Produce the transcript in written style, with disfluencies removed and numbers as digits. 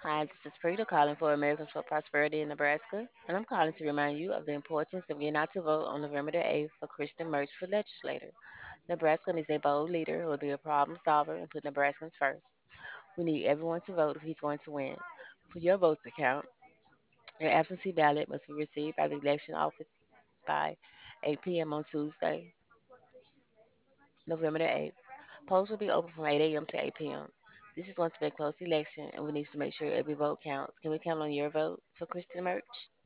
Hi, this is Frida calling for Americans for Prosperity in Nebraska, and I'm calling to remind you of the importance of getting out to vote on November the 8th for Christian Merch for legislator. Nebraska needs a bold leader who will be a problem solver and put Nebraskans first. We need everyone to vote if he's going to win. For your vote to count, your absentee ballot must be received by the election office by 8 p.m. on Tuesday, November the 8th. Polls will be open from 8 a.m. to 8 p.m. This is going to be a close election, and we need to make sure every vote counts. Can we count on your vote for Christian Merch?